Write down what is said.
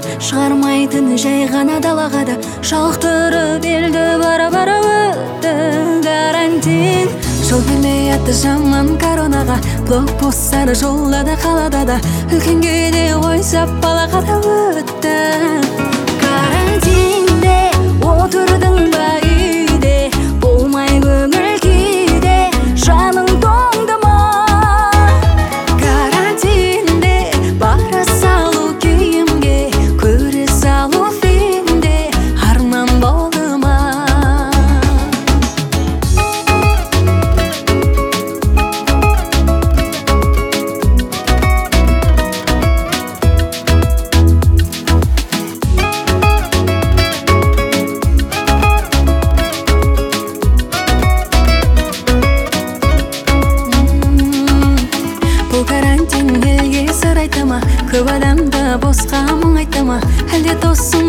шығармайтын жай ғана далаға да шалықтырып елді бара-бара өтті карантин. Жол бермей атты жаман коронаға, блокпосттар жолда қалада да, үлкенге де ойсап балаға да өтті. Карантинде отырдың ба үйде, болмай көңіл күйде, жаның тоңды ма? Карантинде бара салу күйімге, көре салу фильмде арман болды ма? Бұл карантин елге сыр айта ма? Көп адамды босқа мұң айта ма? Әлде досың